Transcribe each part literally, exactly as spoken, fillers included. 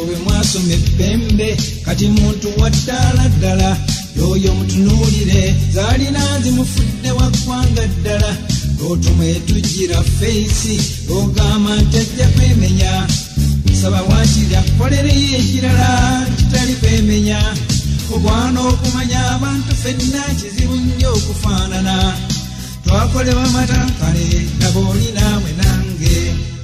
bwe mwasoma ebbembe kati muntu wa ddala ddala yoyo mutunuulire zaalina zimufudde wa ggwanga ddala lw'otumwetujjira feesi ogamba nti ajja kwemenya saba waakiri akukolereyo ekirala kitali kwemenya ogwana okumanya abantu ffenna kizibu nnyo okufaanana twakolebwa matankale naba oli naawe nange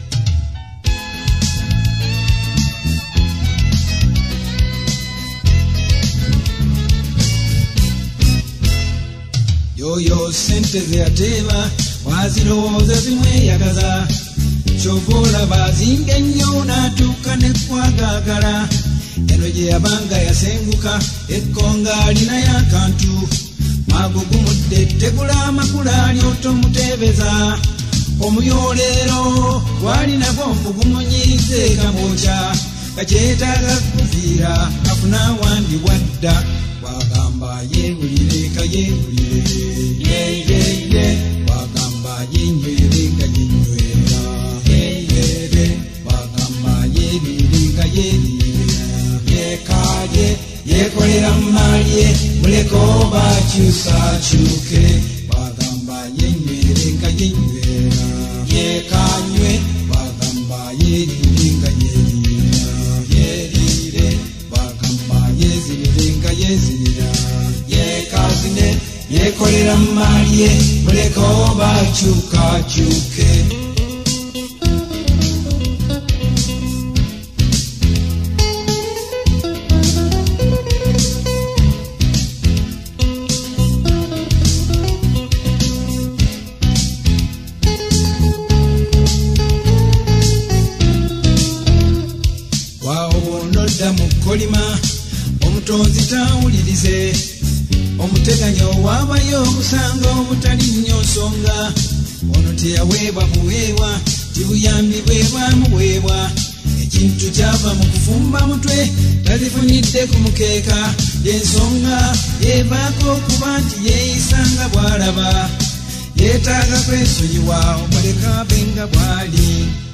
yoyo sente ze yateeba wazirowooza zimweyagaza kyova olaba zinga ennyo n'atuuka ne kwagaagala eno gye yabanga yasenguka ekkonga alinayo akantu maago gumudde tegula amakula ali otomuteebeza omuyoleero gwali nagwo mbugumunyize kamwokya kakyetaaga kuviira kafuna wandibwa dda wagamba yeewulire kayeewulire yeyeye wagamba yenywere kayenywera yeyere wagamba yerire kayerira yekaye yekolera mmalye muleko bakyusakyuke wagamba yenywere kayenywera yekanywe wagamba yerire kayerira yerire wagamba yezirire kayezirira yekazine yekolera mmalye muleko bakyukakyuke mukolima omutonzi tawulirize omuteganya owaabayo omusanga obutali nnyo nsonga ono teyaweebwa buweebwa tibuyambi bwe bwamuweebwa ekintu kyava mu kufumba mutwe tazifunidde ku mukeeka y'ensonga yeevaako okuba nti yeeyisanga bw'alaba yeetaaga kwesonyiwa omuleka abe nga bw'ali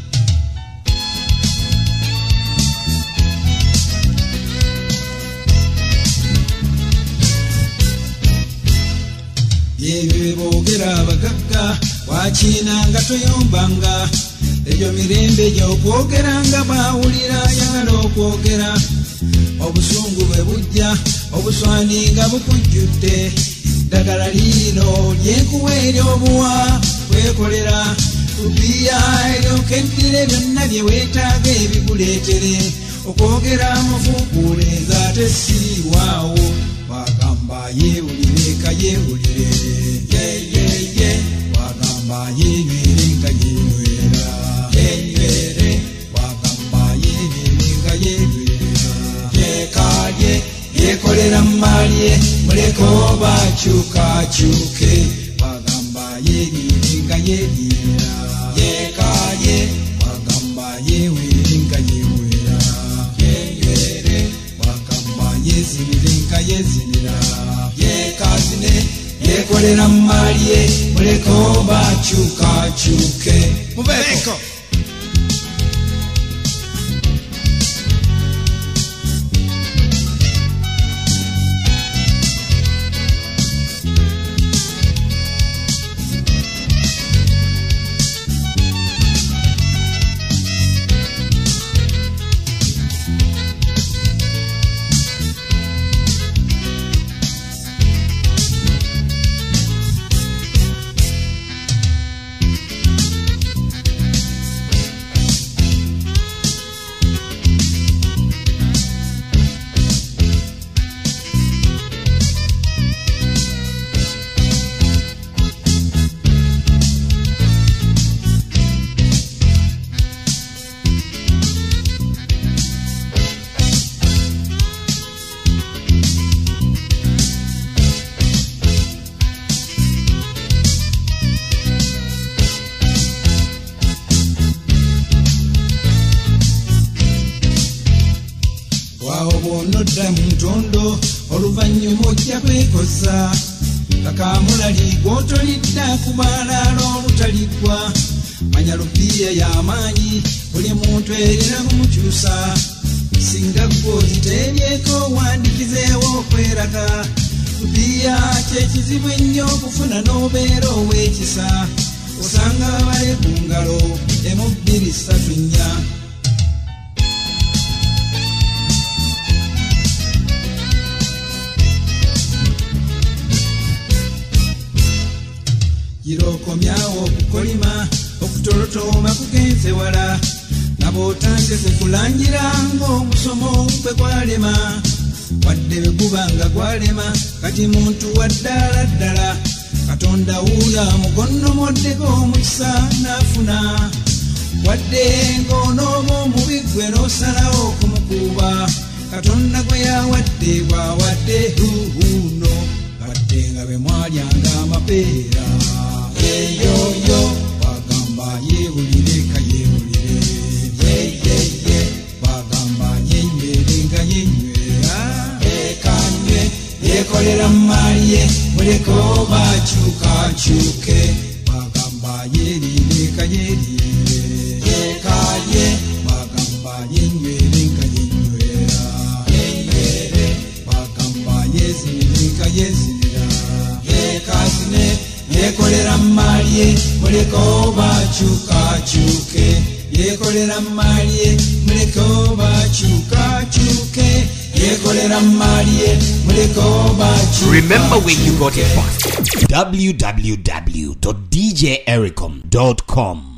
ebyo beboogera abagagga wakiinanga toyombanga ebyo mirembe gy'okwogeranga baawulira ayagala okwogera obusungu bwe bujja obuswani nga bukujjudde ddagala liino lyenkuwa ery'obuwa kwekolera tubiya eryokeddire byonna bye weetaaga ebikuleetere okwogera amafuukuule ng'ate siriiwaawo wagamba yeewulire kayeewulire yeyeye wagamba yenywere nga yenywera yenywere wagamba yenywere nga yenywera yekalye yekolera mmalye muleko bakyukakyuke wagamba yerire nga yerira yekalye wagamba yeewere nga yewera yenywere wagamba yezirire nga yezirira yekazine yekolera mmalye muleko bakyukakyuke mubeeko bw'onodda mu ntondo oluvannyuma ojja kwekosa kakamulali gw'otolidda kubaalaala olutaliggwa manya lupiiya y'amaanyi buli muntu erina kumukyusa singa ggoozi tebyeko wandikizeewo okweraka kupiya kyekizibu ennyo okufuna n'obeera ow'ekisa osanga bale ku ngalo emu bbiri ssatu nnya girookomyawo okukolima okutolotooma kugenze wala nabootanze kulangira ng'omusomo gwe gwalema wadde bwe guba nga gwalema kati muntu waddala ddala katonda wuuya mugonnomoddeko omukisa n'afuna wadde ng'onooba omubi gwe n'osalawo okumukuuba katonda gwe yawadde bw'awadde huhuno wadde nga bwe mwalyanga amapeera yeyoyo bagamba yeewulire ka yeewulire yeyeye bagamba yenywere nga yenywera ekanywe yekolera mumali ye muleko bakyukakyuke bagamba yerire ka yerire yekalye bagamba yenywere nga yenywera yenywere bagamba yezinire ka yezinira yekazine yekolera mumali ye muleko bakyukakyuke yekolera mumali ye muleko bakyukakyuke yekolera mumali ye muleko bakyukakyuke. Remember where you got it from. w w w dot d j ericom dot com